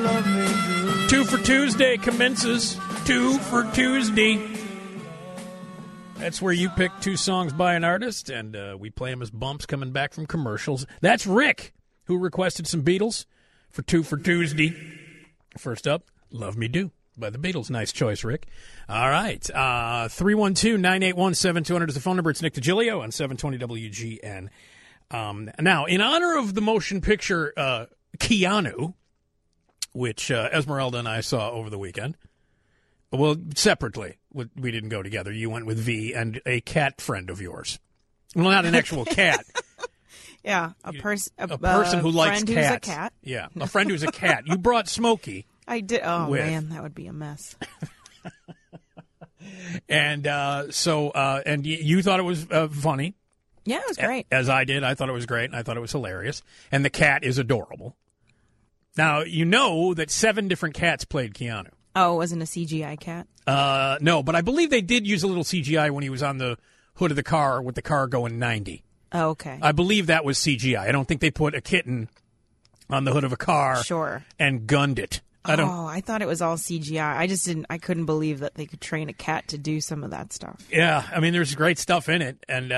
love me do. 2 for Tuesday commences. 2 for Tuesday. That's where you pick 2 songs by an artist, and we play them as bumps coming back from commercials. That's Rick, who requested some Beatles for 2 for Tuesday. First up, Love Me Do by the Beatles. Nice choice, Rick. All right. 312-981-7200 is the phone number. It's Nick DiGilio on 720 WGN. Now, in honor of the motion picture Keanu, which Esmeralda and I saw over the weekend, well, separately. We didn't go together. You went with V and a cat friend of yours. Well, not an actual cat. Yeah, a person who likes friend cats. Who's a cat. Yeah, a friend who's a cat. You brought Smokey. I did. Oh, with. Man, that would be a mess. And and you thought it was funny. Yeah, it was great. As I did. I thought it was great, and I thought it was hilarious. And the cat is adorable. Now, you know that 7 different cats played Keanu. Oh, it wasn't a CGI cat? No, but I believe they did use a little CGI when he was on the hood of the car with the car going 90. Oh, okay. I believe that was CGI. I don't think they put a kitten on the hood of a car and gunned it. I thought it was all CGI. I couldn't believe that they could train a cat to do some of that stuff. Yeah, I mean, there's great stuff in it. And,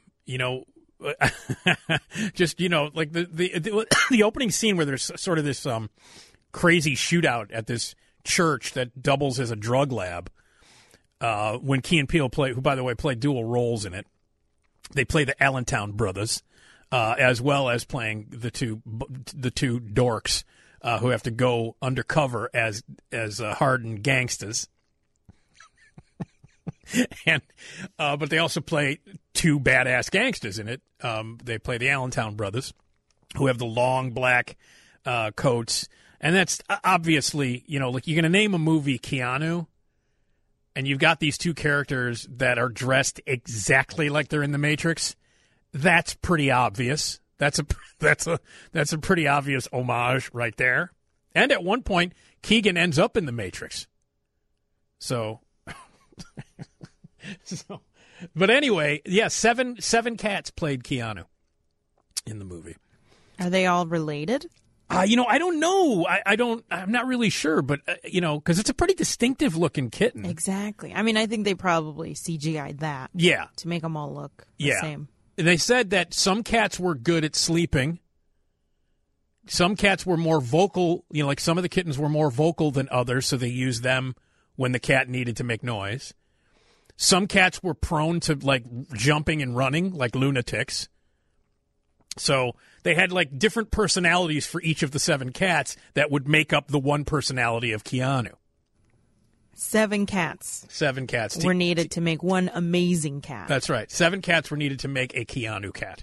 just, like the opening scene where there's sort of this crazy shootout at this church that doubles as a drug lab. When Key and Peele who by the way played dual roles in it, they play the Allentown brothers, as well as playing the two dorks who have to go undercover as hardened gangsters. And but they also play 2 badass gangsters in it. They play the Allentown brothers, who have the long black coats. And that's obviously, like you're going to name a movie Keanu, and you've got these 2 characters that are dressed exactly like they're in The Matrix. That's pretty obvious. That's a pretty obvious homage right there. And at one point, Keegan ends up in The Matrix. So, but anyway, yeah, seven cats played Keanu in the movie. Are they all related? I don't know. I'm not really sure, but, because it's a pretty distinctive looking kitten. Exactly. I mean, I think they probably CGI'd that. Yeah. To make them all look the same. They said that some cats were good at sleeping. Some cats were more vocal, like some of the kittens were more vocal than others, so they used them when the cat needed to make noise. Some cats were prone to, like, jumping and running, like lunatics. So they had, like, different personalities for each of the 7 cats that would make up the one personality of Keanu. 7 cats. 7 cats. Were needed to make one amazing cat. That's right. 7 cats were needed to make a Keanu cat.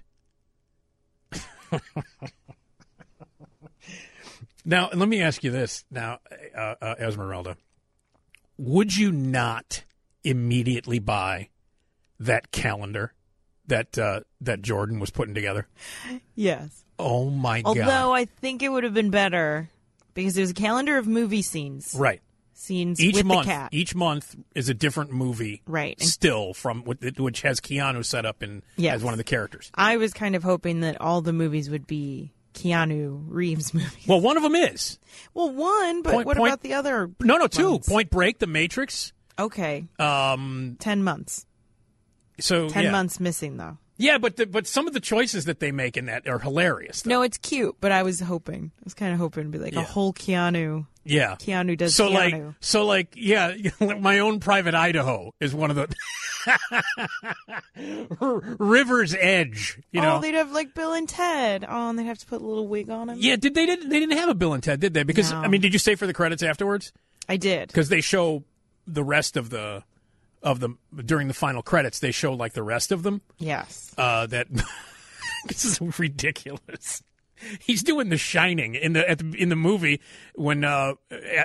Now, let me ask you this. Now, Esmeralda, would you not immediately buy that calendar that Jordan was putting together? Yes. Oh, my God. Although I think it would have been better because there's a calendar of movie scenes. Right. Scenes each with month, the cat. Each month is a different movie. Right. Still, which has Keanu set up as one of the characters. I was kind of hoping that all the movies would be Keanu Reeves movies. Well, one of them is. Well, one, but what about the other? No, 2. Point Break, The Matrix. Okay. 10 months. So 10 months missing, though. Yeah, but some of the choices that they make in that are hilarious, though. No, it's cute, but I was kind of hoping to be like a whole Keanu. Yeah. Keanu does Keanu. My Own Private Idaho is one of the River's Edge. Oh, they'd have like Bill and Ted. Oh, and they'd have to put a little wig on him. Yeah, they didn't have a Bill and Ted, did they? Because no. I mean, did you stay for the credits afterwards? I did. Because they show the rest of the during the final credits. They show like the rest of them. Yes. That this is ridiculous. He's doing The Shining in the movie when after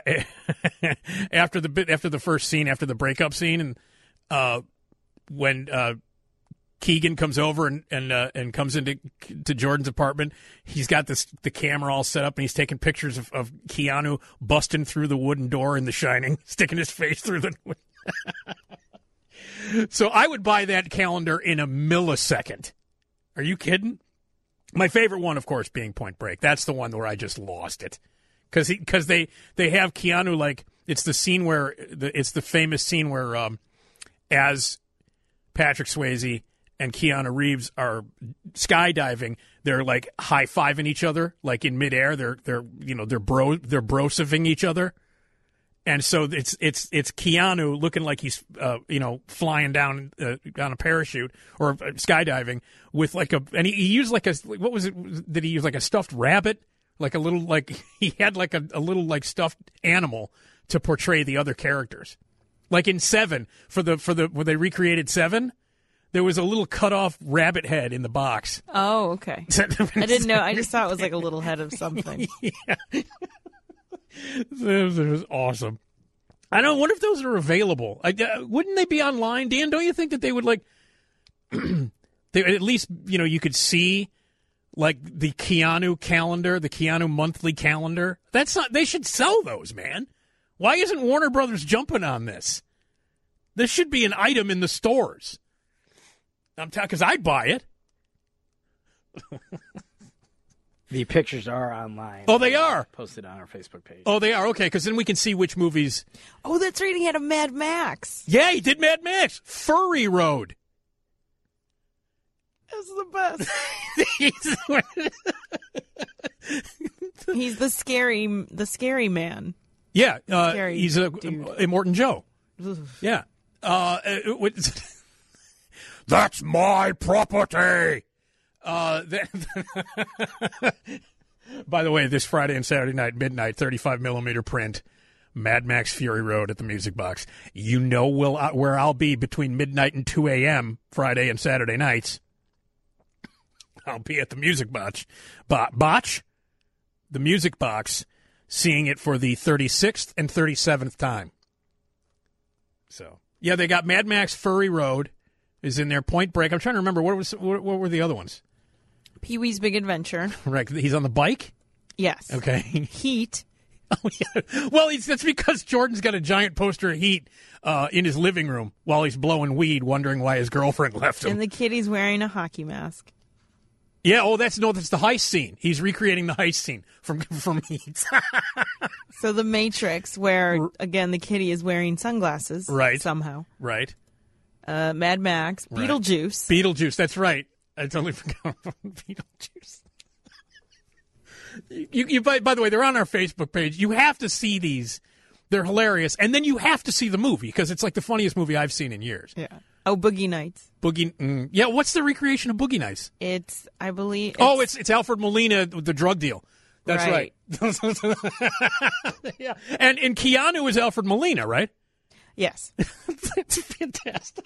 the first scene, after the breakup scene, and when Keegan comes over and comes into Jordan's apartment, he's got the camera all set up and he's taking pictures of Keanu busting through the wooden door in The Shining, sticking his face through the. So I would buy that calendar in a millisecond. Are you kidding? My favorite one, of course, being Point Break. That's the one where I just lost it. because they have Keanu, like, it's the scene where it's the famous scene where as Patrick Swayze and Keanu Reeves are skydiving, they're like high-fiving each other, like in midair. They're brosifying each other. And so it's Keanu looking like he's flying down on a parachute or skydiving with like and he used like what was it? Did he use like a stuffed rabbit, like a little, like he had like a little like stuffed animal to portray the other characters, like in Seven for the when they recreated Seven. There was a little cut-off rabbit head in the box. Oh, okay. I didn't know. I just thought it was like a little head of something. Yeah. It was awesome. I wonder if those are available. Wouldn't they be online, Dan? Don't you think that they would, like, they, at least, you could see, like, the Keanu calendar, the Keanu monthly calendar? That's not. They should sell those, man. Why isn't Warner Brothers jumping on this? This should be an item in the stores. I'm talking because I'd buy it. The pictures are online. Oh, they are? Posted on our Facebook page. Oh, they are? Okay, because then we can see which movies. Oh, that's right. He had a Mad Max. Yeah, he did Mad Max. Furry Road. That's the best. He's the scary man. Yeah, Scary he's a Immortan Joe. Yeah. That's my property. By the way, this Friday and Saturday night, midnight, 35mm print, Mad Max Fury Road at the Music Box. You know where I'll be between midnight and 2 a.m. Friday and Saturday nights. I'll be at the Music Box. The Music Box, seeing it for the 36th and 37th time. So, yeah, they got Mad Max Fury Road is in there. Point Break. I'm trying to remember, what were the other ones? Pee-wee's Big Adventure. Right. He's on the bike? Yes. Okay. Heat. Oh, yeah. Well, that's because Jordan's got a giant poster of Heat in his living room while he's blowing weed, wondering why his girlfriend left him. And the kitty's wearing a hockey mask. Yeah, that's the heist scene. He's recreating the heist scene from Heat. So The Matrix, where, again, the kitty is wearing sunglasses. Right. Somehow. Right. Mad Max. Right. Beetlejuice. Beetlejuice, that's right. I totally forgot about Beetlejuice. You by the way, they're on our Facebook page. You have to see these. They're hilarious. And then you have to see the movie because it's like the funniest movie I've seen in years. Yeah. Oh, Boogie Nights. Yeah, what's the recreation of Boogie Nights? I believe. It's Alfred Molina with the drug deal. That's right. Yeah. And Keanu is Alfred Molina, right? Yes. That's fantastic.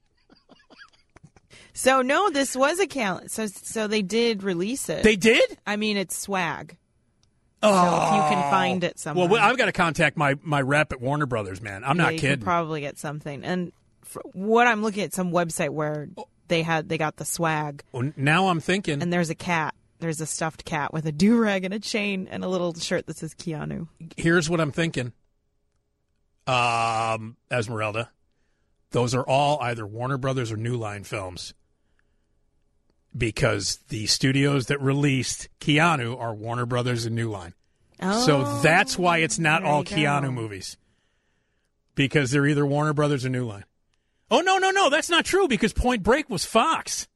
So, no, this was a calendar. So they did release it. They did? I mean, it's swag. Oh. So if you can find it somewhere. Well, I've got to contact my rep at Warner Brothers, man. I'm not you kidding. Can probably get something. And what I'm looking at, some website where they got the swag. Well, now I'm thinking. And there's a cat. There's a stuffed cat with a do-rag and a chain and a little shirt that says Keanu. Here's what I'm thinking. Esmeralda. Those are all either Warner Brothers or New Line films. Because the studios that released Keanu are Warner Brothers and New Line. Oh, so that's why it's not all Keanu go. movies. Because they're either Warner Brothers or New Line. Oh, no, that's not true because Point Break was Fox.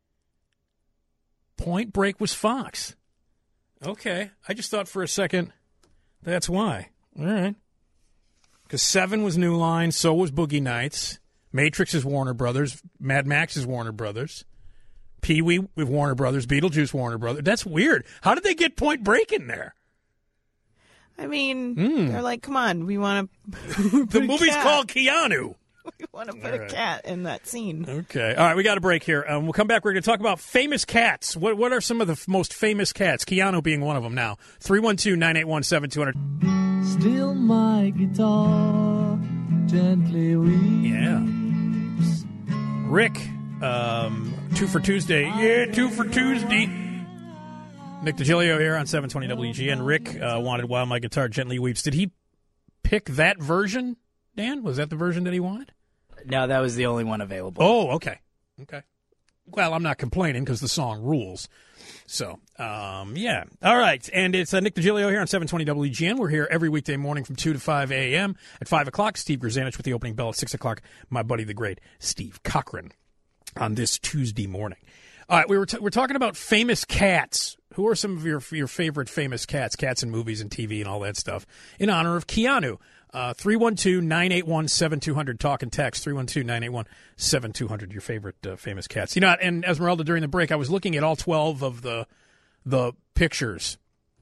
Point Break was Fox. Okay, I just thought for a second that's why. All right. Because Seven was New Line, so was Boogie Nights. Matrix is Warner Brothers. Mad Max is Warner Brothers. Pee-wee with Warner Brothers. Beetlejuice, Warner Brothers. That's weird. How did they get Point Break in there? I mean, they're like, come on, we want to. The movie's called Keanu. We want to put a cat in that scene. Okay. All right, we got a break here. We'll come back. We're going to talk about famous cats. What are some of the most famous cats? Keanu being one of them now. 312-981-7200. Still my guitar gently weeps. Yeah. Rick, 2 for Tuesday. Yeah, 2 for Tuesday. Nick DiGilio here on 720 WGN. Rick wanted While My Guitar Gently Weeps. Did he pick that version, Dan? Was that the version that he wanted? No, that was the only one available. Oh, okay. Okay. well, I'm not complaining because the song rules. So, yeah. All right. And it's Nick DiGilio here on 720 WGN. We're here every weekday morning from 2 to 5 a.m. At 5 o'clock, Steve Grzanich with the opening bell at 6 o'clock. My buddy, the great Steve Cochran, on this Tuesday morning. All right. We're talking about famous cats. Who are some of your favorite famous cats? Cats in movies and TV and all that stuff. In honor of Keanu. 312-981-7200. Talk and text. 312-981-7200. Your favorite famous cats. You know, and Esmeralda, during the break, I was looking at all 12 of the pictures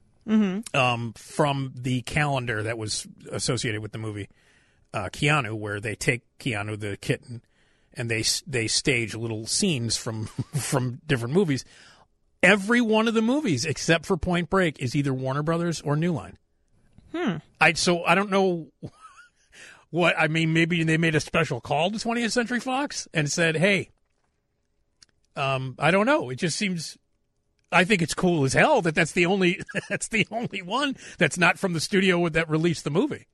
from the calendar that was associated with the movie Keanu, where they take Keanu, the kitten, and they stage little scenes from different movies. Every one of the movies, except for Point Break, is either Warner Brothers or New Line. So I don't know what I mean. Maybe they made a special call to 20th Century Fox and said, "Hey, I don't know. It just seems. I think it's cool as hell that's the only one that's not from the studio that released the movie.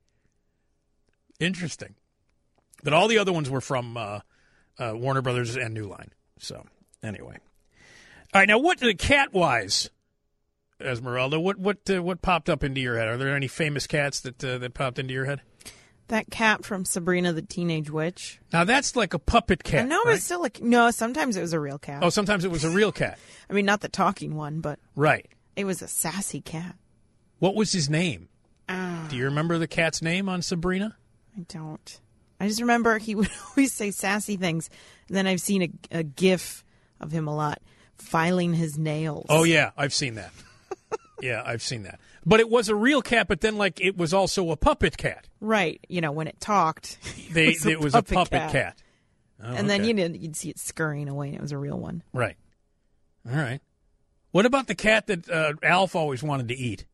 Interesting, but all the other ones were from Warner Brothers and New Line. So anyway, all right. Now, what cat-wise? Esmeralda, what popped up into your head? Are there any famous cats that popped into your head? That cat from Sabrina the Teenage Witch. Now that's like a puppet cat. I know, right? it's still like no. Sometimes it was a real cat. Oh, sometimes it was a real cat. I mean, not the talking one, but Right. it was a sassy cat. What was his name? Do you remember the cat's name on Sabrina? I don't. I just remember he would always say sassy things. And then I've seen a GIF of him a lot, filing his nails. Oh yeah, I've seen that. Yeah, I've seen that. But it was a real cat, but then like it was also a puppet cat. Right. You know, when it talked, It was a puppet cat. Oh, and then okay. you'd see it scurrying away, and it was a real one. Right. All right. What about the cat that Alf always wanted to eat?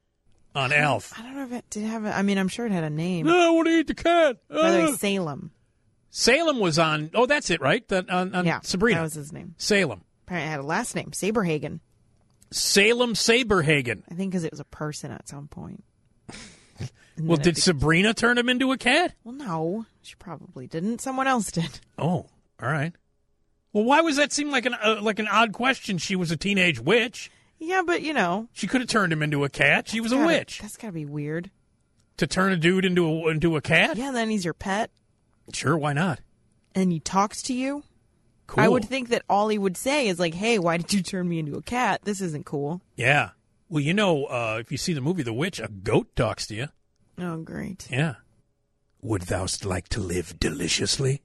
On Alf. I don't know if it did have I mean, I'm sure it had a name. No, I want to eat the cat. By the way, Salem. Salem was on. Oh, that's it, right? On Yeah, Sabrina. that was his name. Salem. Apparently it had a last name, Saberhagen. Salem Saberhagen. I think because it was a person at some point. And Well, then did Sabrina turn him into a cat? Well, no, she probably didn't. Someone else did. Oh, all right. Well, why was that seem like an odd question? She was a teenage witch. Yeah, but you know, She could have turned him into a cat. She was a witch. That's gotta be weird. To turn a dude into a cat? Yeah, then he's your pet, Sure, why not? and he talks to you. Cool. I would think that all he would say is like, "Hey, why did you turn me into a cat? This isn't cool." Yeah. Well, you know, if you see the movie The Witch, a goat talks to you. Oh, great. Yeah. Would thou like to live deliciously?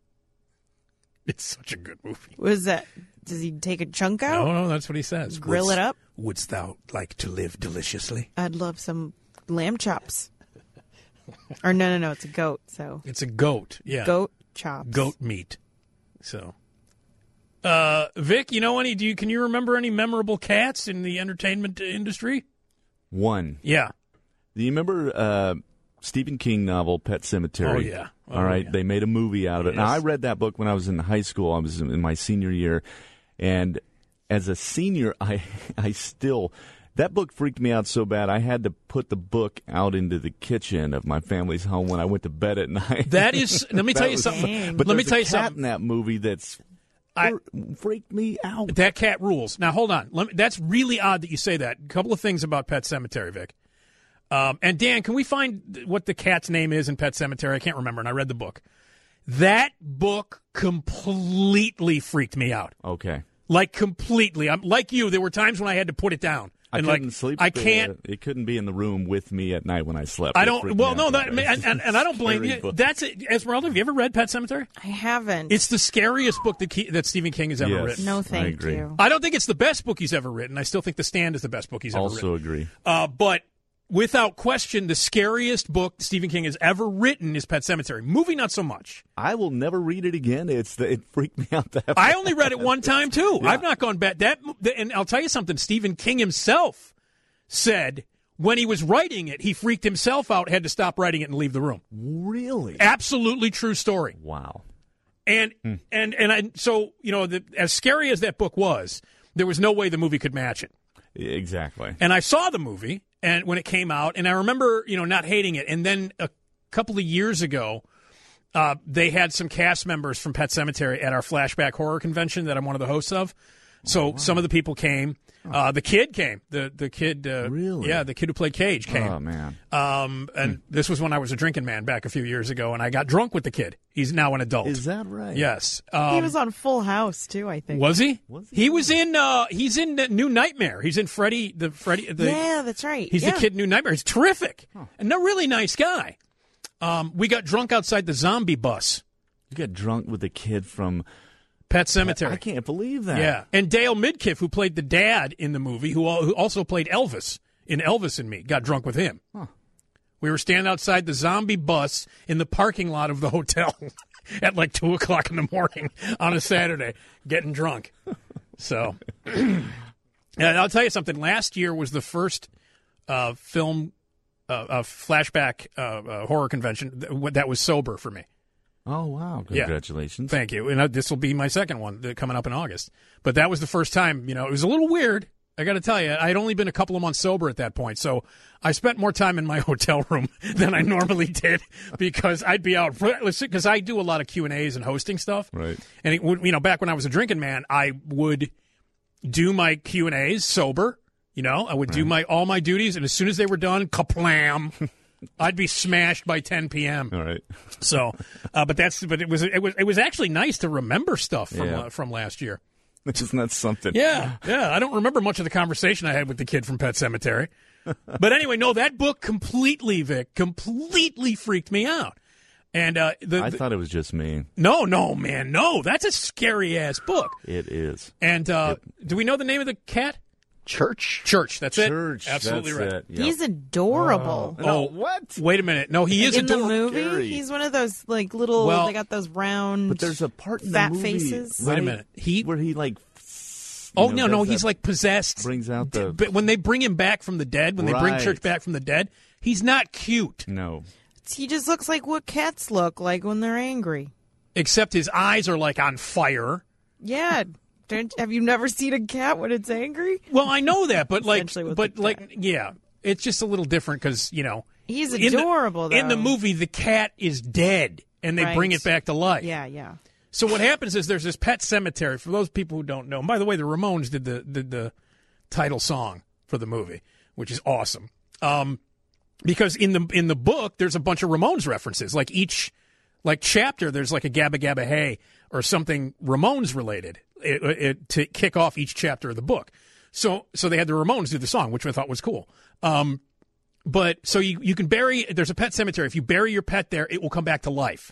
It's such a good movie. What is that? Does he take a chunk out? No, that's what he says. Grill it up? Wouldst thou like to live deliciously? I'd love some lamb chops. Or no, it's a goat. So It's a goat. Yeah. goat chops. Goat meat. So, Vic, you know can you remember any memorable cats in the entertainment industry? One. Yeah. Do you remember Stephen King novel Pet Sematary? Oh, yeah. Oh, All right. yeah. They made a movie out of it. Yes. Now, I read that book when I was in high school. I was in my senior year. And as a senior, I still... That book freaked me out so bad, I had to put the book out into the kitchen of my family's home when I went to bed at night. That is, let me tell you was- something. Dang. But Let me there's tell a you cat something. in that movie that's freaked me out. That cat rules. Now, hold on. That's really odd that you say that. A couple of things about Pet Sematary, Vic. And Dan, can we find what the cat's name is in Pet Sematary? I can't remember, and I read the book. That book completely freaked me out. Okay. Like, completely. I'm like you. There were times when I had to put it down. I And couldn't like, sleep. I can't. It couldn't be in the room with me at night when I slept. I It don't. freaked Well, me no, out. and I don't blame Scary you. book. That's it. Esmeralda, have you ever read Pet Sematary? I haven't. It's the scariest book that Stephen King has ever Yes. written. No, thank agree. you. I don't think it's the best book he's ever written. I still think The Stand is the best book he's ever written. Also agree. But without question, the scariest book Stephen King has ever written is Pet Sematary. Movie, not so much. I will never read it again. It freaked me out that I only read it one time too. Yeah. I've not gone back. And I'll tell you something. Stephen King himself said when he was writing it, he freaked himself out, had to stop writing it and leave the room. Really? Absolutely true story. Wow. And so as scary as that book was, there was no way the movie could match it. Exactly. And I saw the movie and when it came out, and I remember, not hating it. And then a couple of years ago, they had some cast members from Pet Sematary at our Flashback Horror Convention that I'm one of the hosts of. So some of the people came. The kid came. The kid. Really? Yeah, the kid who played Cage came. Oh, man. And this was when I was a drinking man back a few years ago, and I got drunk with the kid. He's now an adult. Is that right? Yes. He was on Full House too, I think. Was he? Was he? He was in. He's in New Nightmare. He's in Freddy. Yeah, that's right. He's yeah. the kid in New Nightmare. He's terrific and a really nice guy. We got drunk outside the zombie bus. You got drunk with a kid from Pet Sematary. I can't believe that. Yeah, and Dale Midkiff, who played the dad in the movie, who also played Elvis in Elvis and Me, got drunk with him. Huh. We were standing outside the zombie bus in the parking lot of the hotel at like 2 o'clock in the morning on a Saturday, getting drunk. So, and I'll tell you something. Last year was the first film flashback horror convention that was sober for me. Oh, wow. Congratulations. Thank you. And this will be my second one coming up in August. But that was the first time, it was a little weird. I got to tell you, I'd only been a couple of months sober at that point. So I spent more time in my hotel room than I normally did because I'd be out. Because I do a lot of Q&As and hosting stuff. Right. And, back when I was a drinking man, I would do my Q&As sober. I would do all my duties. And as soon as they were done, kaplam. I'd be smashed by 10 p.m. All right. So, but it was actually nice to remember stuff from last year. Isn't that something? Yeah. I don't remember much of the conversation I had with the kid from Pet Sematary. But anyway, no, that book completely freaked me out. And I thought it was just me. No, man, no, that's a scary ass book. It is. And do we know the name of the cat? Church. That's it. Church. Absolutely that's right. It. Yep. He's adorable. Oh, what? Wait a minute. No, he is In the adorable. movie, Scary. he's one of those like little. Well, they got those round. But there's a part in fat the movie faces. Wait a minute. where he like. No, he's like possessed. Brings out the. But when they bring him back from the dead, when they bring Right. Church back from the dead, he's not cute. No. He just looks like what cats look like when they're angry. Except his eyes are like on fire. Yeah. Have you never seen a cat when it's angry? Well, I know that, but Essentially with the cat. yeah, it's just a little different because He's in the- adorable, though. In the movie, the cat is dead, and they bring Right. it back to life. Yeah. So what happens is there's this Pet Sematary. For those people who don't know, and by the way, the Ramones did the title song for the movie, which is awesome. Because in the book, there's a bunch of Ramones references. Like each chapter, there's like a Gabba Gabba Hey or something Ramones related to kick off each chapter of the book. So they had the Ramones do the song, which I thought was cool. But so you can there's a pet cemetery. If you bury your pet there, it will come back to life.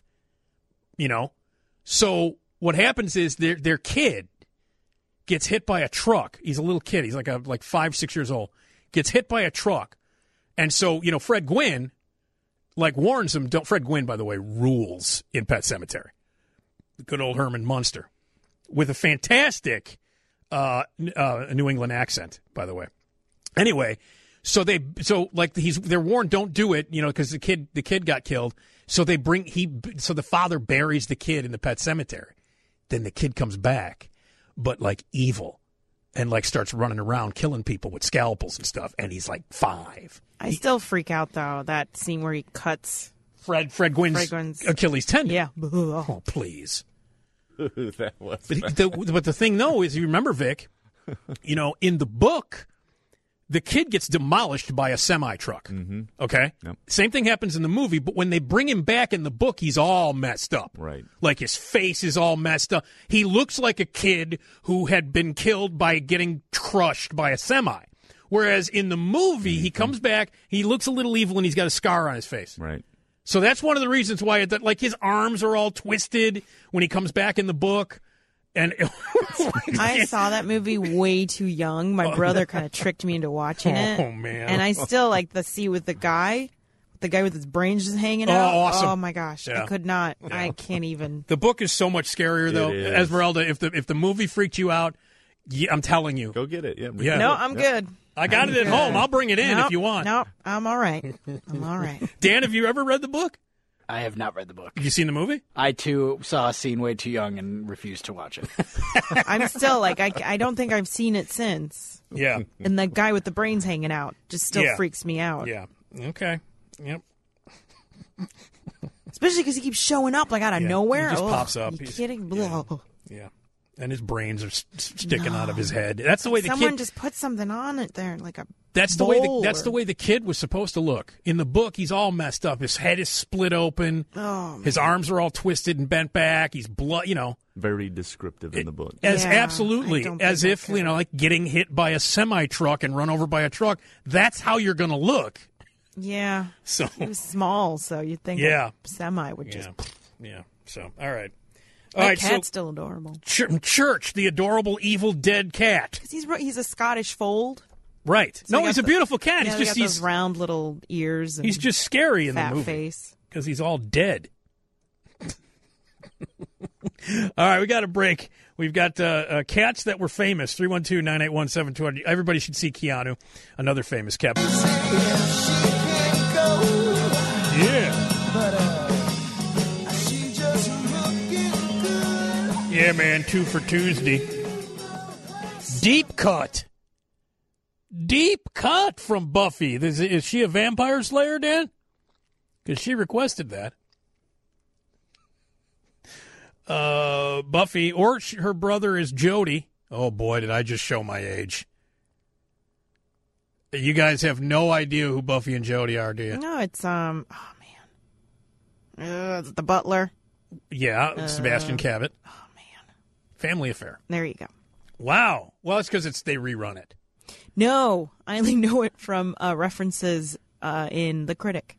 So what happens is their kid gets hit by a truck. He's a little kid. He's like 5-6 years old. Gets hit by a truck. And so, Fred Gwynn warns him. Fred Gwynn, by the way, rules in Pet Sematary. The good old Herman Munster with a fantastic New England accent, by the way. Anyway, they're warned, don't do it, because the kid got killed. So the father buries the kid in the Pet Sematary. Then the kid comes back, but evil, and starts running around killing people with scalpels and stuff. And he's 5. I still freak out though that scene where he cuts Fred Gwynn's Achilles tendon. Yeah. Oh, please. That was. But the thing though is, you remember, Vic, in the book, the kid gets demolished by a semi-truck. Mm-hmm. Okay? Yep. Same thing happens in the movie, but when they bring him back in the book, he's all messed up. Right. His face is all messed up. He looks like a kid who had been killed by getting crushed by a semi. Whereas in the movie, he comes back, he looks a little evil, and he's got a scar on his face. Right. So that's one of the reasons why his arms are all twisted when he comes back in the book. And I saw that movie way too young. My brother kind of tricked me into watching it. Oh, man. And I still like the scene with the guy with his brains just hanging out. Awesome. Oh my gosh. Yeah. I could not. Yeah. I can't even. The book is so much scarier, though. It is. Esmeralda, if the movie freaked you out, I'm telling you. Go get it. Yeah. Yeah. No, I'm good. I got it at home. I'll bring it in if you want. Nope, I'm all right. I'm all right. Dan, have you ever read the book? I have not read the book. Have you seen the movie? I, too, saw a scene way too young and refused to watch it. I'm still I don't think I've seen it since. Yeah. And the guy with the brains hanging out just still Yeah. freaks me out. Yeah. Okay. Yep. Especially because he keeps showing up like out of Yeah, nowhere. he just Ugh, pops up. You He's- kidding? yeah. Ugh. Yeah. And his brains are sticking out of his head. That's the way the Someone kid. just put something on it there, like a That's the way the kid was supposed to look. In the book, he's all messed up. His head is split open. Oh, His arms are all twisted and bent back. He's blood. Very descriptive in the book. As Yeah, absolutely I don't as think if I could. like getting hit by a semi truck and run over by a truck. That's how you're going to look. yeah. So He was small, so you'd think Yeah. a semi would just. yeah. So all right. That All right. cat's So still adorable. Church, the adorable evil dead cat. Because he's a Scottish fold. Right. So No, they he's got a beautiful cat. Yeah, He's they just got those round little ears. And he's just scary in the fat movie face. because he's all dead. All right, we got a break. We've got cats that were famous. 312-981-7200. Everybody should see Keanu, another famous cat. Yeah. Yeah, man, 2 for Tuesday. Deep cut. Deep cut from Buffy. Is she a vampire slayer, Dan? Because she requested that. Buffy, or her brother is Jody. Oh, boy, did I just show my age. You guys have no idea who Buffy and Jody are, do you? No, it's oh man, the butler. Yeah, Sebastian Cabot. Oh man, Family Affair. there you go. Wow. Well, it's because they rerun it. No, I only know it from references in The Critic.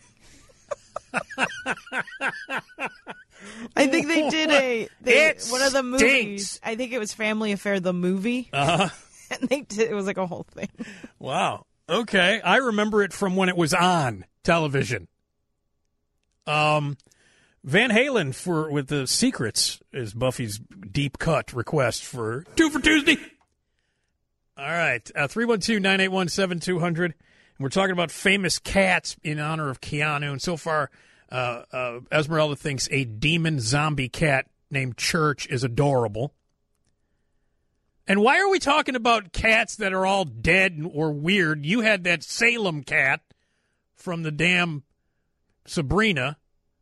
I think they did one of the movies. Stinks. I think it was Family Affair, the movie. Uh-huh. And they did. It was like a whole thing. Wow. Okay. I remember it from when it was on television. Van Halen with the Secrets is Buffy's deep cut request for 2 for Tuesday. All right. 312-981-7200. And we're talking about famous cats in honor of Keanu. And so far, Esmeralda thinks a demon zombie cat named Church is adorable. And why are we talking about cats that are all dead or weird? You had that Salem cat from the damn Sabrina.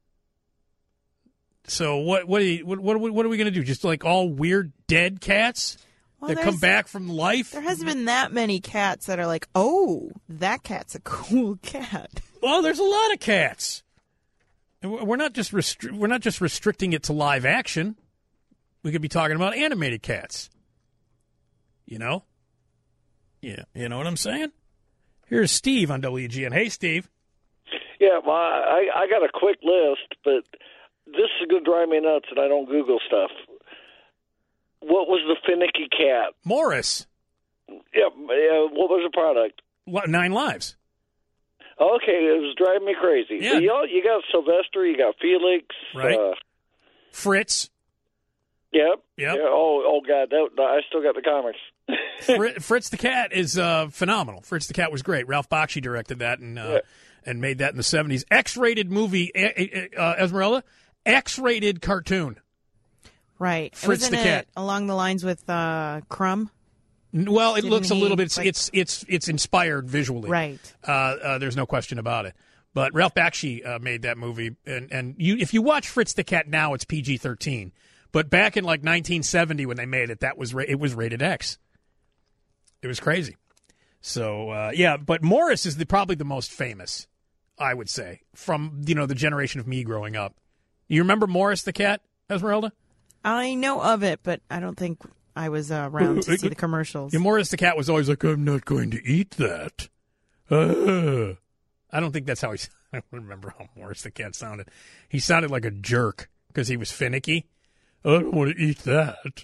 So what are we going to do? Just like all weird dead cats Well, that come there's- back from life? There hasn't been that many cats that are like, oh, that cat's a cool cat. Well, there's a lot of cats. And we're not just restricting it to live action. We could be talking about animated cats. You know? Yeah, you know what I'm saying? Here's Steve on WGN. Hey, Steve. Yeah, well, I got a quick list, but this is going to drive me nuts, and I don't Google stuff. What was the finicky cat? Morris. Yeah, what was the product? 9 Lives. Okay, it was driving me crazy. Yeah. But you got Sylvester, you got Felix. Right. Fritz. Yep. Yep. Yeah, oh, God, I still got the comics. Fritz the Cat is phenomenal. Fritz the Cat was great. Ralph Bakshi directed that and made that in the 70s. X-rated movie, Esmeralda. X-rated cartoon. Right. Fritz Wasn't the Cat. it along the lines with Crumb? Well, it Didn't looks a he, little bit. like- It's inspired visually. Right. There's no question about it. But Ralph Bakshi made that movie, and if you watch Fritz the Cat now, it's PG-13. But back in like 1970 when they made it, it was rated X. It was crazy. So yeah, but Morris is probably the most famous, I would say, from the generation of me growing up. You remember Morris the Cat, Esmeralda? I know of it, but I don't think I was around to see the commercials. Yeah, Morris the Cat was always like, I'm not going to eat that. I don't think that's how he. I don't remember how Morris the Cat sounded. He sounded like a jerk because he was finicky. I don't want to eat that.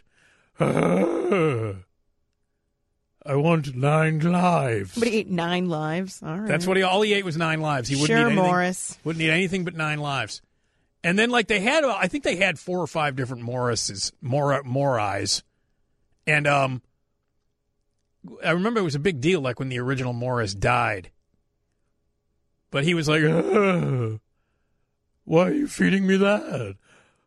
I want 9 lives. But he ate 9 lives. All right. That's what all he ate was 9 lives. He wouldn't Sure, eat anything, Morris. Wouldn't eat anything but 9 lives. And then like I think they had 4 or 5 different Moris. And I remember it was a big deal like when the original Morris died. But he was like, why are you feeding me that?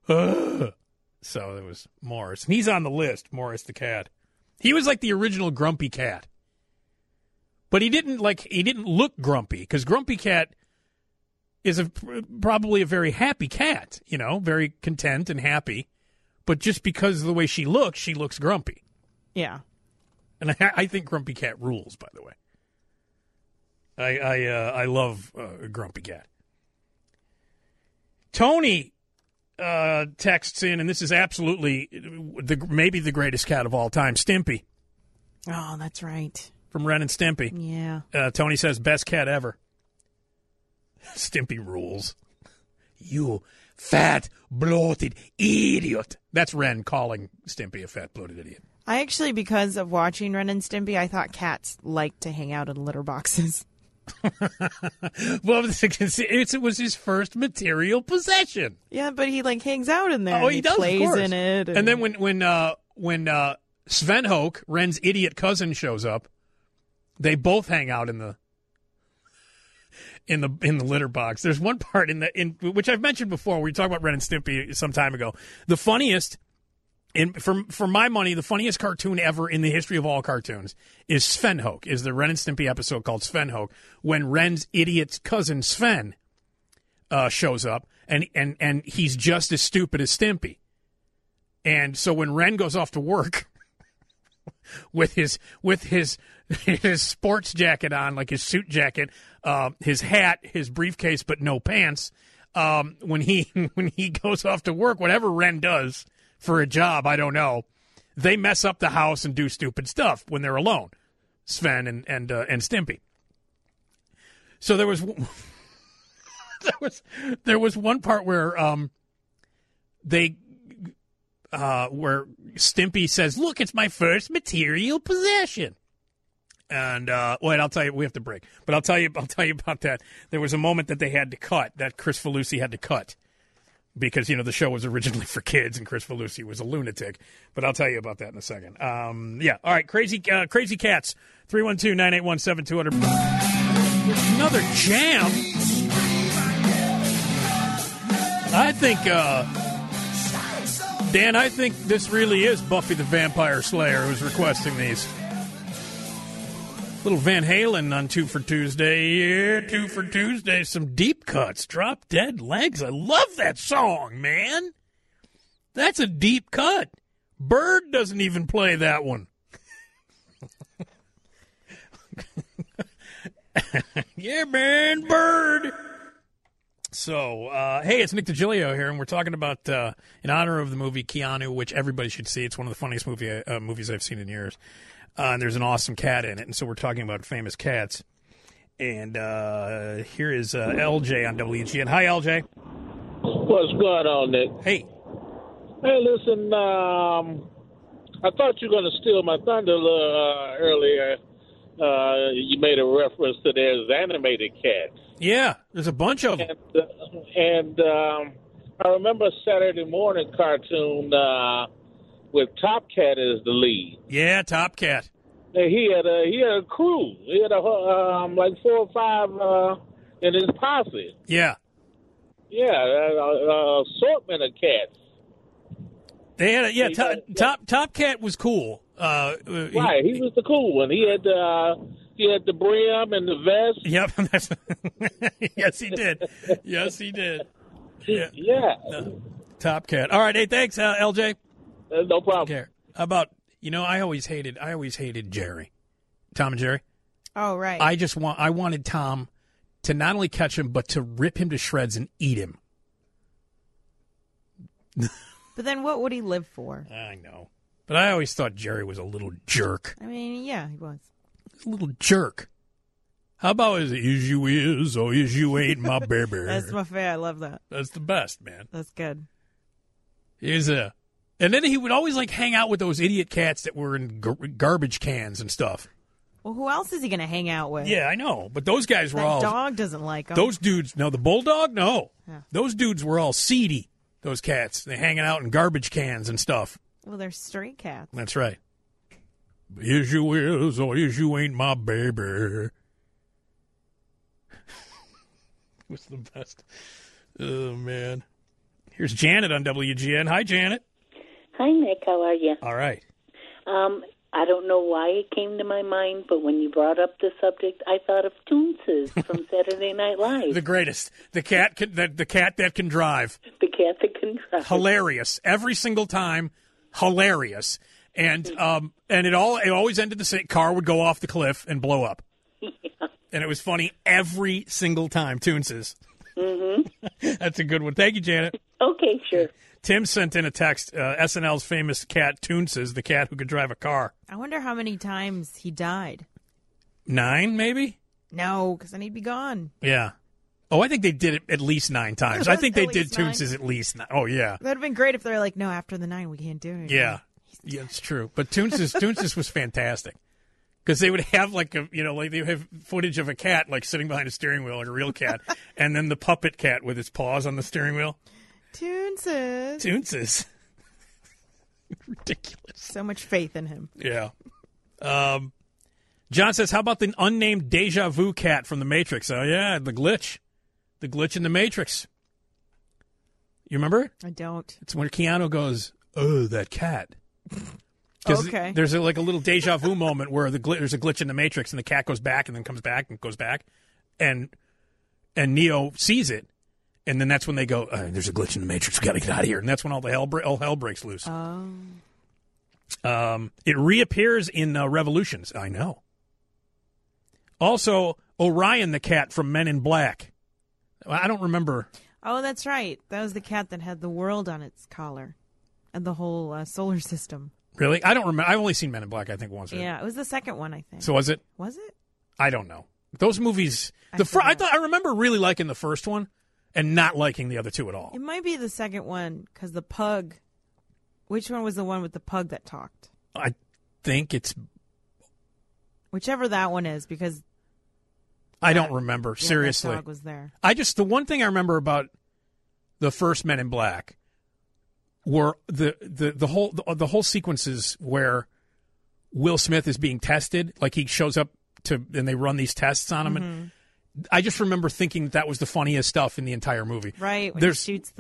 So it was Morris. And he's on the list, Morris the Cat. He was like the original Grumpy Cat. But he didn't look grumpy, because Grumpy Cat is probably a very happy cat, very content and happy. But just because of the way she looks grumpy. Yeah. And I think Grumpy Cat rules, by the way. I love a Grumpy Cat. Tony texts in, and this is absolutely maybe the greatest cat of all time, Stimpy. Oh, that's right. From Ren and Stimpy. Yeah. Tony says, best cat ever. Stimpy rules. You fat, bloated idiot. That's Ren calling Stimpy a fat, bloated idiot. I actually, because of watching Ren and Stimpy, I thought cats liked to hang out in litter boxes. Well, it was his first material possession. Yeah, but he hangs out in there. Oh, he does, plays of course. in it. And then when Sven Hoke, Ren's idiot cousin, shows up, they both hang out in the litter box. There's one part in which I've mentioned before. We talked about Ren and Stimpy some time ago. The funniest, for my money, the funniest cartoon ever in the history of all cartoons is Sven Hoke. Is the Ren and Stimpy episode called Sven Hoke, when Ren's idiot cousin Sven shows up, and he's just as stupid as Stimpy. And so when Ren goes off to work with his sports jacket on, like his suit jacket, his hat, his briefcase, but no pants. When he goes off to work, whatever Ren does for a job, I don't know, they mess up the house and do stupid stuff when they're alone, Sven and Stimpy. So there was one part where where Stimpy says, "Look, it's my first material possession." And wait, I'll tell you. We have to break, but I'll tell you about that. There was a moment that they had to cut, that Chris Falusi had to cut, because the show was originally for kids and Chris Falusi was a lunatic. But I'll tell you about that in a second. Yeah, all right. Crazy Cats. 312-981-7200. Another jam. I think, Dan, I think this really is Buffy the Vampire Slayer who's requesting these. Little Van Halen on 2 for Tuesday. Yeah, 2 for Tuesday. Some deep cuts. Drop Dead Legs. I love that song, man. That's a deep cut. Bird doesn't even play that one. Yeah, man, Bird. So, hey, it's Nick DiGilio here, and we're talking about, in honor of the movie Keanu, which everybody should see. It's one of the funniest movies I've seen in years. And there's an awesome cat in it, and so we're talking about famous cats. And here is LJ on WGN. Hi, LJ. What's going on, Nick? Hey. Hey, listen, I thought you were going to steal my thunder earlier. You made a reference to there's animated cats. Yeah, there's a bunch of them. And I remember a Saturday morning cartoon with Top Cat as the lead. Yeah, Top Cat. He had a crew. He had like 4 or 5 in his posse. Yeah. Yeah, assortment of cats. They had Top Cat was cool. Right, he was the cool one. He had the brim and the vest. Yep. Yes, he did. Yes, he did. Yeah. Top Cat. All right. Hey, thanks, LJ. No problem. Care. How about, I always hated Jerry. Tom and Jerry. Oh, right. I wanted Tom to not only catch him, but to rip him to shreds and eat him. But then what would he live for? I know. But I always thought Jerry was a little jerk. I mean, yeah, he was. A little jerk. How about is you is or is you ain't my baby? That's my favorite. I love that. That's the best, man. That's good. And then he would always hang out with those idiot cats that were in garbage cans and stuff. Well, who else is he going to hang out with? Yeah, I know. But those guys were that dog doesn't like him. Those dudes, no, the bulldog, no. Yeah. Those dudes were all seedy, those cats. They're hanging out in garbage cans and stuff. Well, they're stray cats. That's right. Is you is or is you ain't my baby. Was the best. Oh, man. Here's Janet on WGN. Hi, Janet. Hi, Nick. How are you? All right. I don't know why it came to my mind, but when you brought up the subject, I thought of Toonces from Saturday Night Live. The greatest. The cat the cat that can drive. The cat that can drive. Hilarious. Every single time, hilarious. And it always ended the same. Car would go off the cliff and blow up. Yeah. And it was funny every single time. Toonces. Mm-hmm. That's a good one. Thank you, Janet. Okay, sure. Tim sent in a text, SNL's famous cat, Toonces, the cat who could drive a car. I wonder how many times he died. 9, maybe? No, because then he'd be gone. Yeah. Oh, I think they did it at least 9 times. I think they At did least 9? Toonces at least 9. Oh, yeah. That would have been great if they're like, no, after the 9, we can't do it. Yeah. Yeah, it's true. But Toonces was fantastic. Because they would have they would have footage of a cat like sitting behind a steering wheel, like a real cat, and then the puppet cat with his paws on the steering wheel. Toonces. Ridiculous. So much faith in him. Yeah. John says, how about the unnamed deja vu cat from The Matrix? Oh, yeah, the glitch. The glitch in The Matrix. You remember it? I don't. It's when Keanu goes, oh, that cat. 'Cause okay. There's a little deja vu moment where there's a glitch in The Matrix and the cat goes back and then comes back and goes back. And Neo sees it. And then that's when they go, there's a glitch in The Matrix. We got to get out of here. And that's when all hell breaks loose. Oh. It reappears in Revolutions. I know. Also, Orion the cat from Men in Black. I don't remember. Oh, that's right. That was the cat that had the world on its collar and the whole solar system. Really? I don't remember. I've only seen Men in Black, I think, once. Yeah, it was the second one, I think. So was it? Was it? I don't know. Those movies. I remember really liking the first one and not liking the other two at all. It might be the second one because the pug. Which one was the one with the pug that talked? I think it's. Whichever that one is, because. I don't remember. Yeah, Seriously. that dog was there. The one thing I remember about the first Men in Black were the whole sequences where Will Smith is being tested, like he shows up and they run these tests on him, and I just remember thinking that was the funniest stuff in the entire movie. Right, when he shoots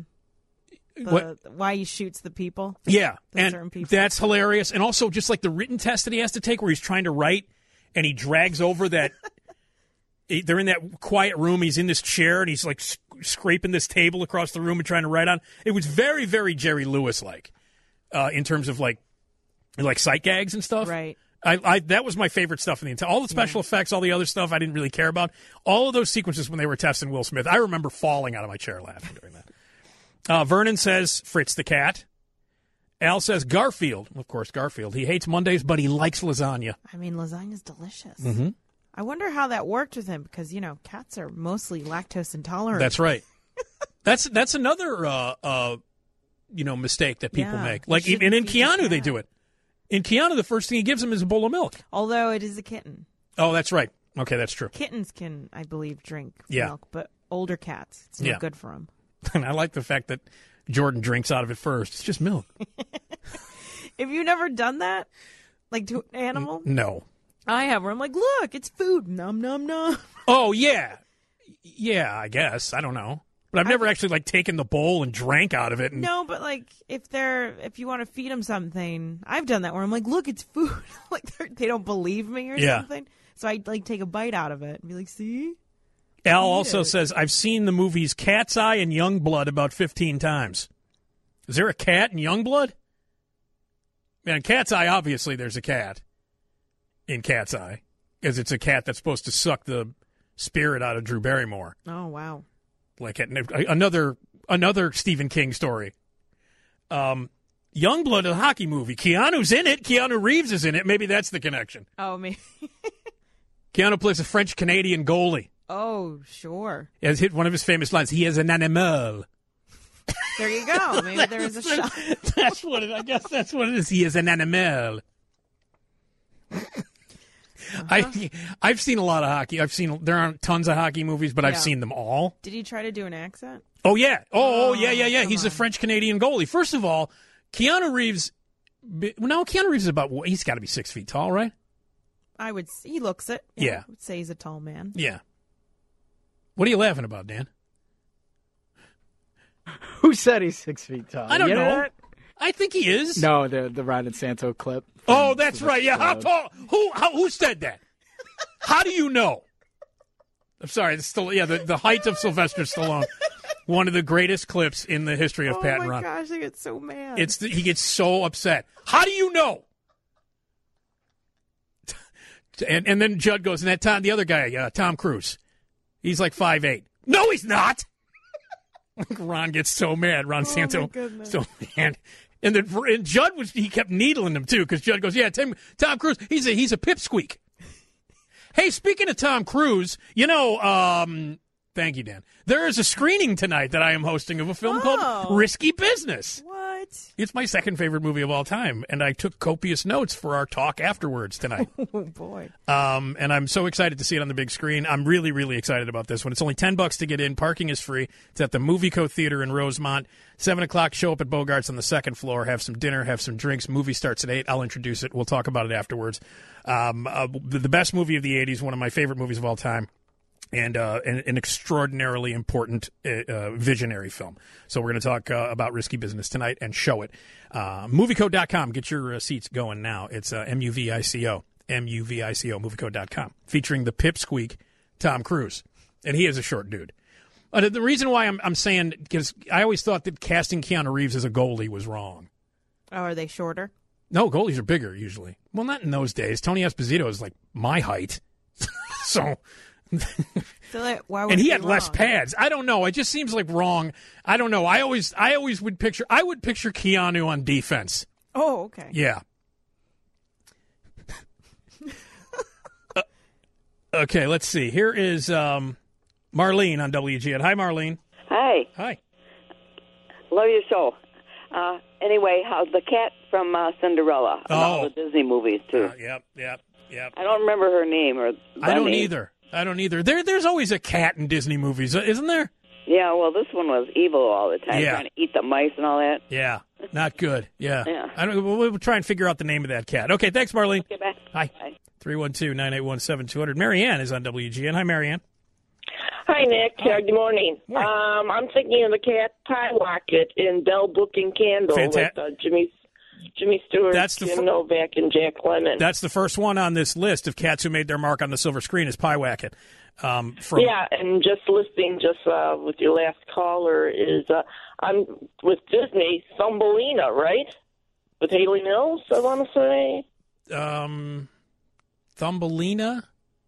why he shoots the people. Yeah, certain people. That's hilarious, and also just like the written test that he has to take, where he's trying to write and he drags over that. They're in that quiet room. He's in this chair, and he's like scraping this table across the room and trying to write on. It was very, very Jerry Lewis-like in terms of like sight gags and stuff. Right. That was my favorite stuff in the entire. All the special effects, all the other stuff, I didn't really care about. All of those sequences when they were testing Will Smith, I remember falling out of my chair laughing during that. Vernon says Fritz the cat. Al says Garfield. Of course, Garfield. He hates Mondays, but he likes lasagna. I mean, lasagna's delicious. Mm-hmm. I wonder how that worked with him because, cats are mostly lactose intolerant. That's right. That's another mistake that people make. Like even in Keanu they do it. In Keanu the first thing he gives him is a bowl of milk. Although it is a kitten. Oh, that's right. Okay, that's true. Kittens can, I believe, drink Yeah. milk, but older cats, it's not good for them. And I like the fact that Jordan drinks out of it first. It's just milk. Have you never done that? Like to an animal? No. I have, where I'm like, look, it's food. Nom, nom, nom. Oh, yeah. Yeah, I guess. I don't know. But I've never actually, taken the bowl and drank out of it. And... No, but, if you want to feed them something, I've done that where I'm like, look, it's food. They don't believe me or something. So I, take a bite out of it and be like, see? Al also says, I've seen the movies Cat's Eye and Youngblood about 15 times. Is there a cat in Youngblood? Man, Cat's Eye, obviously there's a cat. In Cat's Eye, because it's a cat that's supposed to suck the spirit out of Drew Barrymore. Oh, wow. Like another Stephen King story. Youngblood, a hockey movie. Keanu's in it. Keanu Reeves is in it. Maybe that's the connection. Oh, maybe. Keanu plays a French-Canadian goalie. Oh, sure. He has hit one of his famous lines. He is an animal. There you go. Maybe there is a shot. That's what I guess that's what it is. He is an animal. I've seen a lot of hockey. There aren't tons of hockey movies, but I've seen them all. Did he try to do an accent? Oh yeah. Oh yeah. He's a French Canadian goalie. First of all, Keanu Reeves. No, Keanu Reeves is he's got to be 6 feet tall, right? He looks it. Yeah. I would say he's a tall man. Yeah. What are you laughing about, Dan? Who said he's 6 feet tall? I don't know. That? I think he is. No, the Ron and Santo clip. Oh, that's right. Yeah. How tall? Who said that? How do you know? I'm sorry. It's still, the height of Sylvester Stallone. One of the greatest clips in the history of Pat and Ron. Oh, my gosh, I get so mad. He gets so upset. How do you know? And then Judd goes, and that Tom, the other guy, Tom Cruise, he's like 5'8". No, he's not. Ron gets so mad. Ron Santo, so mad. And then Judd he kept needling him too, because Judd goes, yeah, Tom Cruise, he's a pipsqueak. Hey, speaking of Tom Cruise, thank you, Dan. There is a screening tonight that I am hosting of a film called Risky Business. What? It's my second favorite movie of all time, and I took copious notes for our talk afterwards tonight. Oh, boy. And I'm so excited to see it on the big screen. I'm really, really excited about this one. It's only $10 to get in. Parking is free. It's at the Movieco Theater in Rosemont. 7 o'clock, show up at Bogart's on the second floor. Have some dinner, have some drinks. Movie starts at 8. I'll introduce it. We'll talk about it afterwards. The best movie of the 80s, one of my favorite movies of all time. And an extraordinarily important visionary film. So we're going to talk about Risky Business tonight and show it. Movieco.com. Get your seats going now. It's MUVICO, Movieco.com, featuring the pipsqueak Tom Cruise. And he is a short dude. The reason why I'm saying, because I always thought that casting Keanu Reeves as a goalie was wrong. Oh, are they shorter? No, goalies are bigger usually. Well, not in those days. Tony Esposito is like my height. So... why would and he it had be less wrong? pads. I don't know. It just seems like wrong. I don't know. I always would picture Keanu on defense. Oh, okay. Yeah. Okay, let's see. Here is Marlene on WGN. Hi, Marlene. Hi. Hi. Love your show. Anyway, how's the cat from Cinderella? And all the Disney movies, too. Yep. I don't remember her name. I don't either. There's always a cat in Disney movies, isn't there? Yeah, well, this one was evil all the time, trying to eat the mice and all that. Yeah, not good. Yeah. Yeah. We'll try and figure out the name of that cat. Okay, thanks, Marlene. Okay, bye. Hi. 312-981-7200. Marianne is on WGN. Hi, Marianne. Hi, Nick. Good morning. I'm thinking of the cat Pyewacket in Bell Book and Candle with Jimmy Stewart, Jim Novak, and Jack Lemmon. That's the first one on this list of cats who made their mark on the silver screen is Pyewacket. Yeah, and just listening with your last caller is I'm with Disney, Thumbelina, right? With Haley Mills, I want to say. Thumbelina?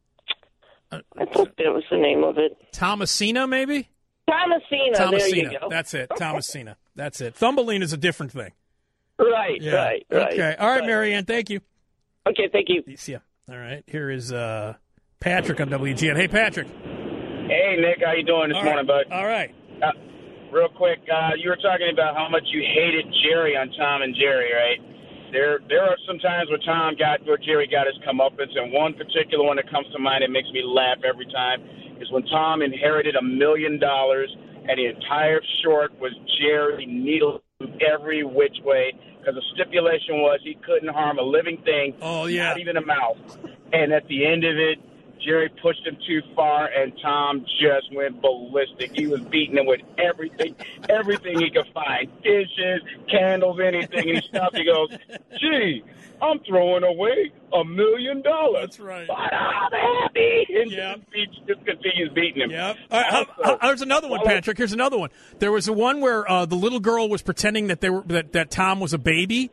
I thought that was the name of it. Thomasina, maybe? Thomasina. There you go. That's it. Thomasina. That's it. Thumbelina is a different thing. Right. Okay. All right, Marianne. Thank you. Okay, thank you. See ya. All right. Here is Patrick on WGN. Hey, Patrick. Hey, Nick. How you doing this morning, bud? All right. Real quick, you were talking about how much you hated Jerry on Tom and Jerry, right? There are some times where Jerry got his comeuppance, and one particular one that comes to mind that makes me laugh every time is when Tom inherited $1 million, and the entire short was Jerry needle every which way because the stipulation was he couldn't harm a living thing, not even a mouse. And at the end of it, Jerry pushed him too far, and Tom just went ballistic. He was beating him with everything he could find, dishes, candles, anything. And he stopped. He goes, "Gee, I'm throwing away $1 million. That's right. But I'm happy." And just continues beating him. Yep. There's another one, Patrick. Here's another one. There was one where the little girl was pretending that that Tom was a baby.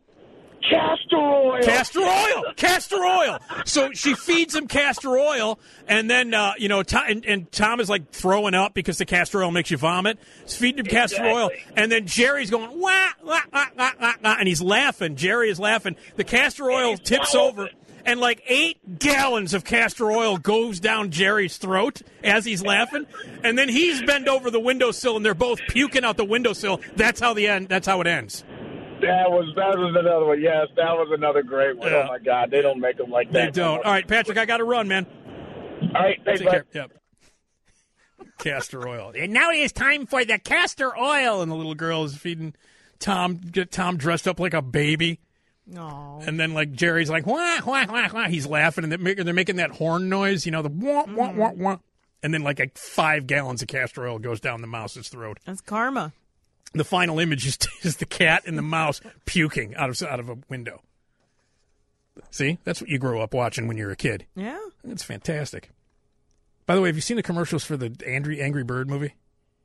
Castor oil. So she feeds him castor oil, and then and Tom is like throwing up because the castor oil makes you vomit. He's feeding him castor oil, and then Jerry's going wah, wah, wah, wah, wah, wah, and he's laughing. Jerry is laughing. The castor oil tips over, and like 8 gallons of castor oil goes down Jerry's throat as he's laughing, and then he's bent over the windowsill, and they're both puking out the windowsill. That's how it ends. That was another one. Yes, that was another great one. Yeah. Oh, my God. They don't make them like that. They don't. All right, Patrick, I got to run, man. All right. Thanks, bud. Yep. Castor oil. And now it is time for the castor oil. And the little girl is feeding Tom dressed up like a baby. Aww. And then, like, Jerry's like, wah, wah, wah, wah. He's laughing, and they're making that horn noise, the wah, wah, wah, wah. And then, like 5 gallons of castor oil goes down the mouse's throat. That's karma. the final image is the cat and the mouse puking out of a window. See, that's what you grow up watching when you're a kid. Yeah, it's fantastic. By the way, have you seen the commercials for the Angry Bird movie?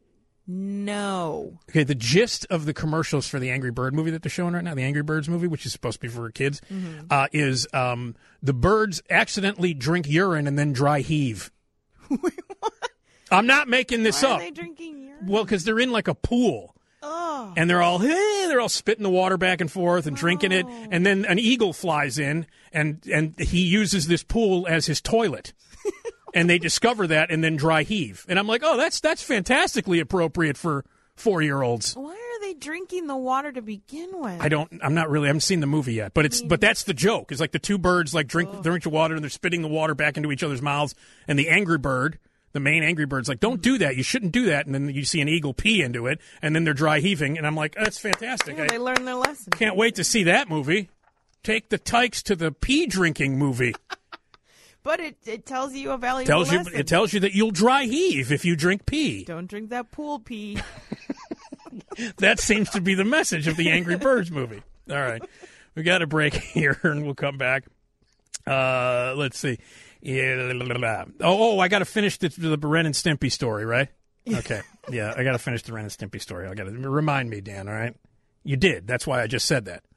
No. Okay, the gist of the commercials for the Angry Bird movie that they're showing right now, the Angry Birds movie, which is supposed to be for kids, is the birds accidentally drink urine and then dry heave. Wait, what? I'm not making this Why up. are they drinking urine? Well, because they're in like a pool. Oh. And they're all spitting the water back and forth and drinking it. And then an eagle flies in and he uses this pool as his toilet. And they discover that and then dry heave. And I'm like, oh, that's fantastically appropriate for 4-year-olds. Why are they drinking the water to begin with? I haven't seen the movie yet, but that's the joke. It's like the two birds like drink the water and they're spitting the water back into each other's mouths. And the angry bird, the main angry bird's like, don't do that. You shouldn't do that. And then you see an eagle pee into it and then they're dry heaving. And I'm like, that's fantastic. Yeah, they learned their lesson. Can't wait to see that movie. Take the tykes to the pee drinking movie. But it tells you a valuable lesson. It tells you that you'll dry heave if you drink pee. Don't drink that pool pee. That seems to be the message of the Angry Birds movie. All right. We got a break here, and we'll come back. Let's see. I got to finish the Ren and Stimpy story, right? Okay. Yeah, I got to finish the Ren and Stimpy story. I got to remind me, Dan, all right? You did. That's why I just said that.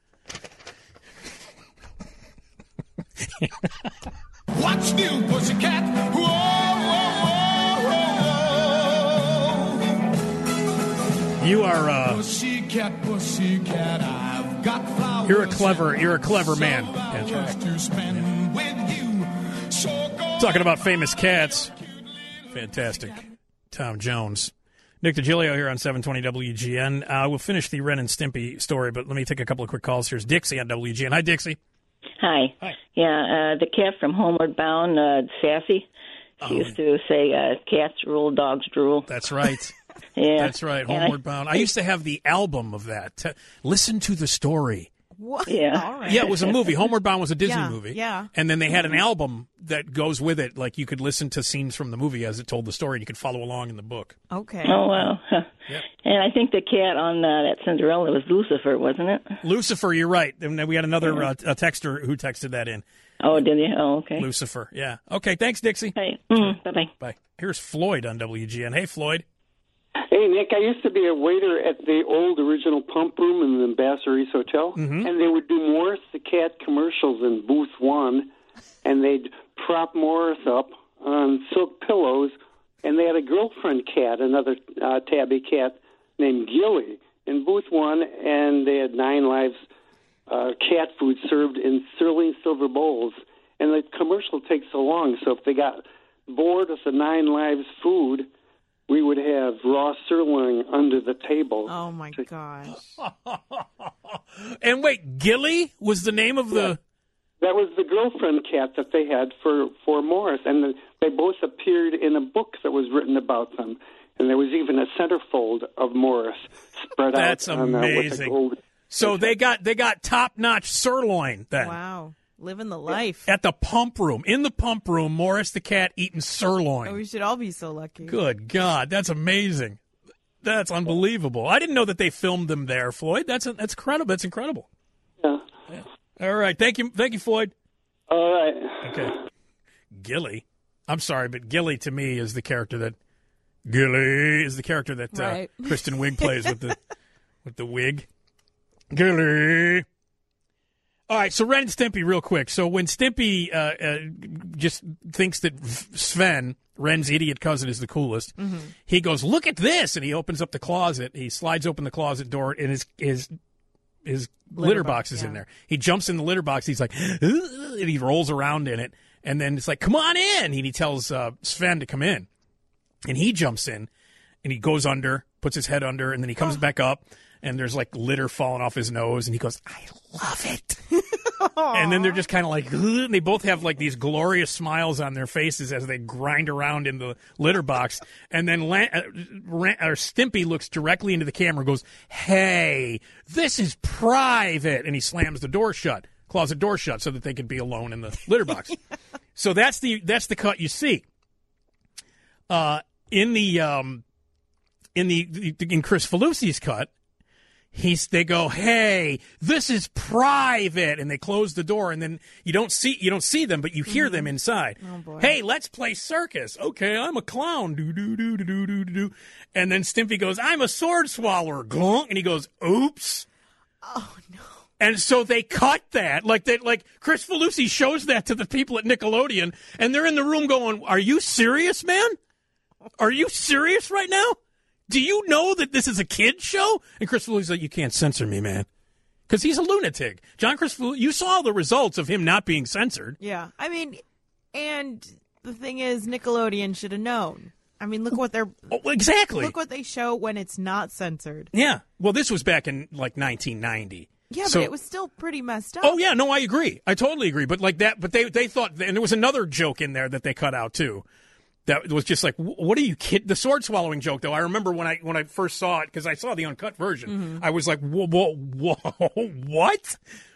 What's new, pussycat? Whoa, whoa, whoa. You are pussycat, I've got flowers. You're a clever man. That's right. To spend with you. Talking about famous cats. Fantastic. Tom Jones. Nick DiGilio here on 720 WGN. We'll finish the Ren and Stimpy story, but let me take a couple of quick calls. Here's Dixie on WGN. Hi, Dixie. Hi. Yeah, the cat from Homeward Bound, Sassy. She used to say, cats rule, dogs drool. That's right. Yeah. That's right, Homeward Bound. I used to have the album of that. Listen to the story. What? Yeah. All right. Yeah, it was a movie. Homeward Bound was a Disney movie. Yeah. And then they had an album that goes with it. Like, you could listen to scenes from the movie as it told the story, and you could follow along in the book. Okay. Oh, wow. Yep. And I think the cat on that Cinderella was Lucifer, wasn't it? Lucifer, you're right. And then we had another a texter who texted that in. Oh, did you? Oh, okay. Lucifer, yeah. Okay, thanks, Dixie. Hey, bye-bye. Bye. Here's Floyd on WGN. Hey, Floyd. Hey, Nick, I used to be a waiter at the old original Pump Room in the Ambassador East Hotel, and they would do Morris the Cat commercials in Booth 1, and they'd prop Morris up on silk pillows, and they had a girlfriend cat, another tabby cat named Gilly, in Booth 1, and they had 9 Lives cat food served in sterling silver bowls, and the commercial takes so long, so if they got bored with the 9 Lives food, we would have raw sirloin under the table. Oh, my gosh. And wait, Gilly was the name of the... That was the girlfriend cat that they had for Morris, and they both appeared in a book that was written about them. And there was even a centerfold of Morris spread That's out. That's amazing. With a gold... So they got top-notch sirloin then. Wow. Living the life. At the Pump Room. In the Pump Room, Morris the cat eating sirloin. Oh, we should all be so lucky. Good God, that's amazing. That's unbelievable. I didn't know that they filmed them there, Floyd. That's incredible. That's incredible. Yeah. All right. Thank you, Floyd. All right. Okay. Gilly. I'm sorry, but Gilly to me is the character that Kristen Wiig plays with the wig. Gilly. All right, so Ren and Stimpy real quick. So when Stimpy just thinks that Sven, Ren's idiot cousin, is the coolest, he goes, look at this, and he opens up the closet. He slides open the closet door, and his litter box is in there. He jumps in the litter box. He's like, and he rolls around in it, and then it's like, come on in, and he tells Sven to come in. And he jumps in, and he goes under, puts his head under, and then he comes back up. And there's like litter falling off his nose, and he goes, I love it. And then they're just kind of like, and they both have like these glorious smiles on their faces as they grind around in the litter box. And then Stimpy looks directly into the camera and goes, hey, this is private. And he slams the door shut, closet door shut, so that they can be alone in the litter box. Yeah. So that's the cut you see. In Chris Falusi's cut, They go, hey, this is private, and they close the door, and then you don't see them, but you hear them inside. Oh, boy. Hey, let's play circus. Okay, I'm a clown. Do do do do do do do. And then Stimpy goes, I'm a sword swallower. Glunk, and he goes, oops. Oh no. And so they cut that. Like Chris Falusi shows that to the people at Nickelodeon, and they're in the room going, are you serious, man? Are you serious right now? Do you know that this is a kid's show? And Chris Falusi's like, you can't censor me, man. Because he's a lunatic. John Chris Falusi, you saw the results of him not being censored. Yeah. I mean, and the thing is, Nickelodeon should have known. I mean, look what they're... Oh, exactly. Look what they show when it's not censored. Yeah. Well, this was back in, 1990. Yeah, so, but it was still pretty messed up. Oh, yeah. No, I agree. I totally agree. But they thought... And there was another joke in there that they cut out, too. That was just like, what are you kidding? The sword swallowing joke, though. I remember when I first saw it, because I saw the uncut version. Mm-hmm. I was like, whoa, what?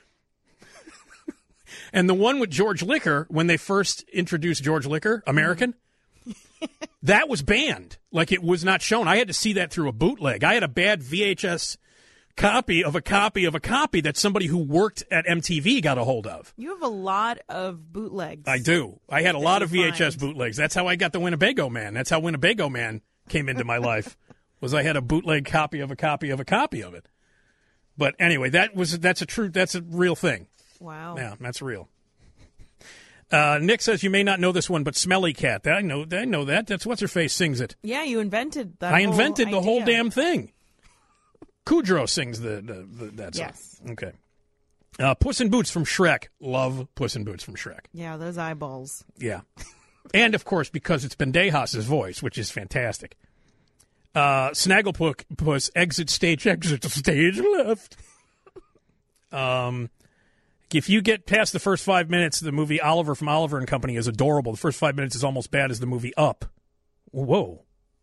And the one with George Liquor, when they first introduced George Liquor, American, that was banned. Like, it was not shown. I had to see that through a bootleg. I had a bad VHS copy of a copy of a copy that somebody who worked at MTV got a hold of. You have a lot of bootlegs. I do. I had a lot of VHS bootlegs. That's how I got the Winnebago Man. That's how Winnebago Man came into my life, was I had a bootleg copy of a copy of a copy of it. But anyway, that's a real thing. Wow. Yeah, that's real. Nick says you may not know this one, but Smelly Cat. I know that. That's What's-Her-Face sings it. Yeah, you invented that. I invented the whole idea. damn thing. Kudrow sings that song. Yes. Okay. Puss in Boots from Shrek. Love Puss in Boots from Shrek. Yeah, those eyeballs. Yeah. And, of course, because it's Bendahas's voice, which is fantastic. Snagglepuss, exit stage left. If you get past the first 5 minutes, the movie Oliver from Oliver and Company is adorable. The first 5 minutes is almost bad as the movie Up. Whoa.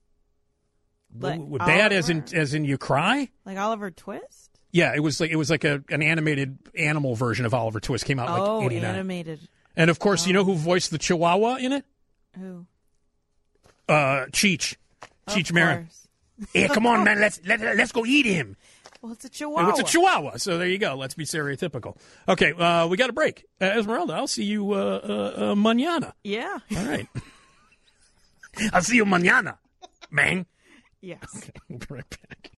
Bad as in you cry? Like Oliver Twist? Yeah, it was like an animated animal version of Oliver Twist. Came out like 89. Animated. And of course, you know who voiced the Chihuahua in it? Who? Cheech Marin. Hey, come on, man, let's go eat him. Well, it's a Chihuahua. It's a Chihuahua, so there you go. Let's be stereotypical. Okay, we got a break. Esmeralda, I'll see you mañana. Yeah. All right. I'll see you mañana, man. Yes. Okay, we'll be right back.